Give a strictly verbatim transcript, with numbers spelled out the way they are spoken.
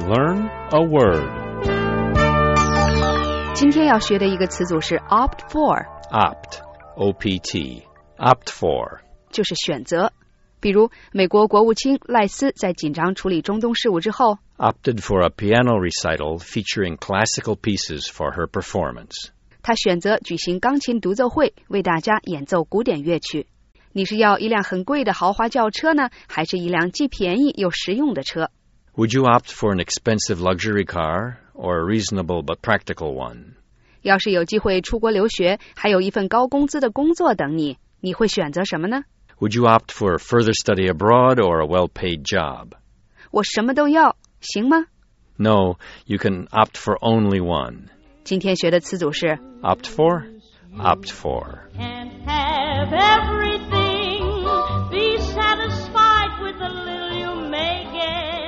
Learn a word. 今天要学的一个词组是 opt for. Opt, O P T, opt for. 就是选择。比如美国国务卿赖斯在紧张处理中东事务之后 opted for a piano recital featuring classical pieces for her performance. 他选择举行钢琴独奏会，为大家演奏古典乐曲。你是要一辆很贵的豪华轿车呢，还是一辆既便宜又实用的车？ Would you opt for an expensive luxury car or a reasonable but practical one? 要是有机会出国留学，还有一份高工资的工作等你，你会选择什么呢？ Would you opt for further study abroad or a well-paid job? 我什么都要，行吗？ No, you can opt for only one. 今天学的词组是 Opt for? Opt for. Can't have everything